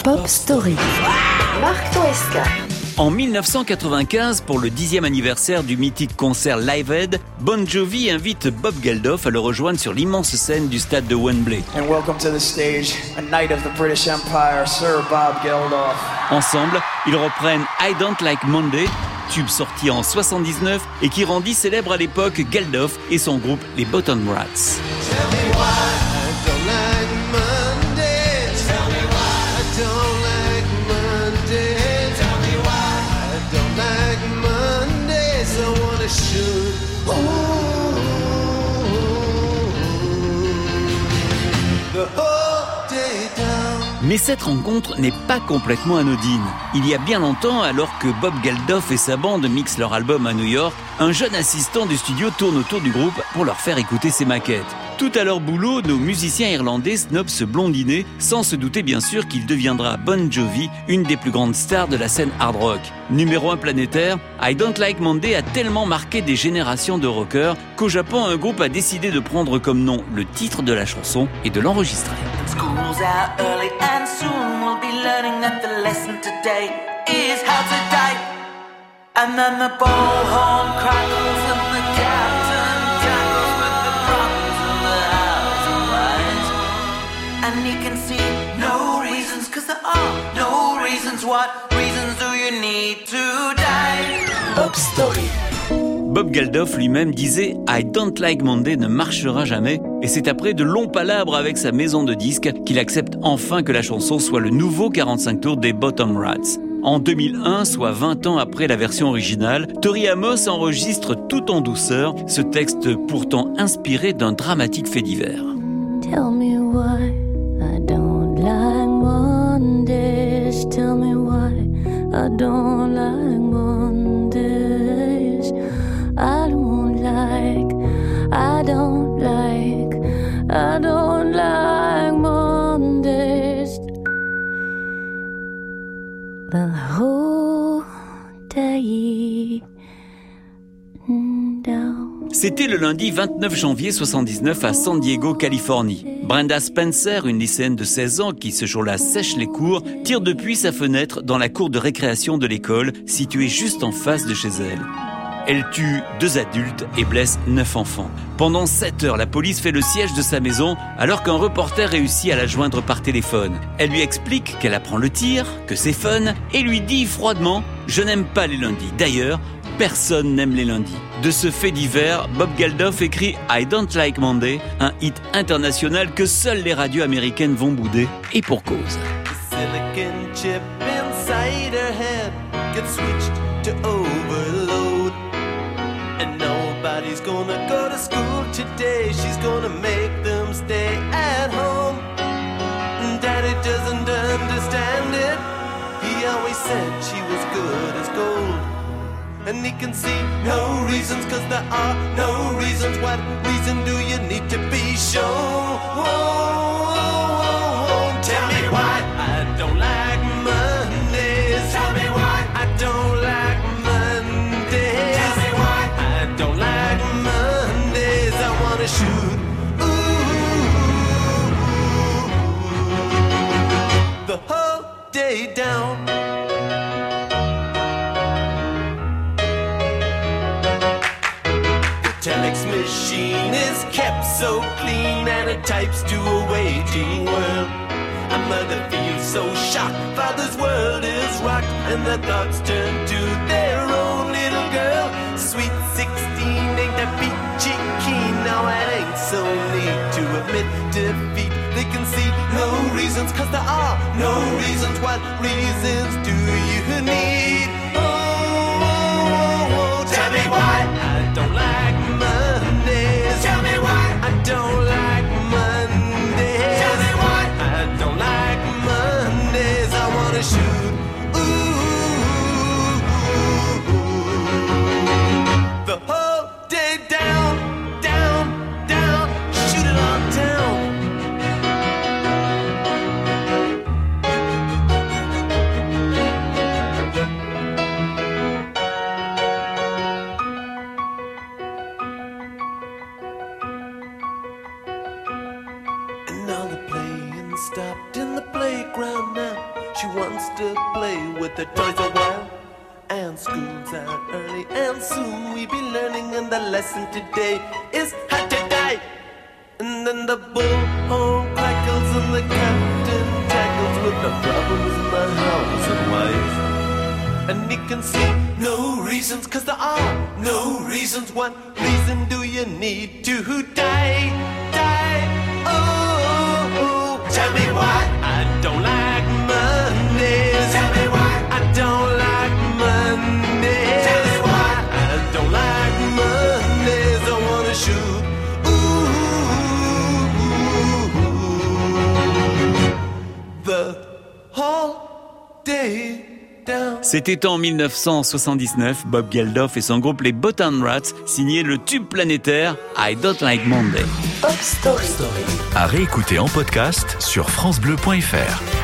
Pop Story. Marc Toesca. En 1995, pour le 10e anniversaire du mythique concert Live Aid, Bon Jovi invite Bob Geldof à le rejoindre sur l'immense scène du stade de Wembley. And welcome to the stage, a knight of the British Empire, Sir Bob Geldof. Ensemble, ils reprennent I Don't Like Monday, tube sorti en 79 et qui rendit célèbre à l'époque Geldof et son groupe les Bottom Rats. Mais cette rencontre n'est pas complètement anodine. Il y a bien longtemps, alors que Bob Geldof et sa bande mixent leur album à New York, un jeune assistant du studio tourne autour du groupe pour leur faire écouter ses maquettes. Tout à leur boulot, nos musiciens irlandais snobent ce blondinet, sans se douter bien sûr qu'il deviendra Bon Jovi, une des plus grandes stars de la scène hard rock. Numéro 1 planétaire, I Don't Like Monday a tellement marqué des générations de rockers qu'au Japon, un groupe a décidé de prendre comme nom le titre de la chanson et de l'enregistrer. School's out early and soon we'll be learning that the lesson today is how to die. And then the bullhorn crackles and the captain tackles with the problems and the hows and whys. And you can see no reasons, cause there are no reasons. What reasons do you need to die? Pop Story. Bob Geldof lui-même disait « I Don't Like Monday » ne marchera jamais et c'est après de longs palabres avec sa maison de disques qu'il accepte enfin que la chanson soit le nouveau 45 tours des Bottom Rats. En 2001, soit 20 ans après la version originale, Tori Amos enregistre tout en douceur ce texte pourtant inspiré d'un dramatique fait divers. Tell me why I don't like Mondays. Tell me why I don't like Mondays. I don't like Mondays. The whole day down. C'était le lundi 29 janvier 79 à San Diego, Californie. Brenda Spencer, une lycéenne de 16 ans qui ce jour-là sèche les cours, tire depuis sa fenêtre dans la cour de récréation de l'école, située juste en face de chez elle. Elle tue 2 adultes et blesse 9 enfants. Pendant 7 heures, la police fait le siège de sa maison alors qu'un reporter réussit à la joindre par téléphone. Elle lui explique qu'elle apprend le tir, que c'est fun et lui dit froidement « Je n'aime pas les lundis. D'ailleurs, personne n'aime les lundis. » De ce fait divers, Bob Geldof écrit « I Don't Like Monday », un hit international que seules les radios américaines vont bouder et pour cause. Silicon chip inside her head gets switched to overload. And nobody's gonna go to school today. She's gonna make them stay at home. Daddy doesn't understand it. He always said she was good as gold. And he can see no reasons, cause there are no reasons. What reason do you need to be shown? Whoa, tell me why I don't like Mondays. Tell me why I don't like Mondays. Tell me why I don't like Mondays. I wanna shoot. Ooh, the whole day down. Telex machine is kept so clean and it types to a waiting world. A mother feels so shocked, father's world is rocked, and their thoughts turn to their own little girl. Sweet 16 ain't that peachy keen, now it ain't so neat to admit defeat. They can see no reasons, cause there are no reasons. What reasons do you need? Oh, tell me why I don't like Mondays. Tell me why I don't like Mondays. Tell me why I don't like Mondays. I wanna shoot. Ooh, the whole day down, down, down. Shoot it on down. And now the playing stopped in the playground now. She wants to play with her toys a while. And school's out early, and soon we be learning. And the lesson today is how to die. And then the bullhorn crackles and the captain tackles with the problems in the house and wife. And he can see no reasons, 'cause there are no reasons. What reason do you need to die? Die, oh, tell me why I don't like Mondays. Tell me why I don't like Mondays. Tell me why I don't like Mondays. I wanna shoot, the whole day. C'était en 1979, Bob Geldof et son groupe les Bottom Rats signaient le tube planétaire I Don't Like Monday. Pop Story. À réécouter en podcast sur francebleu.fr.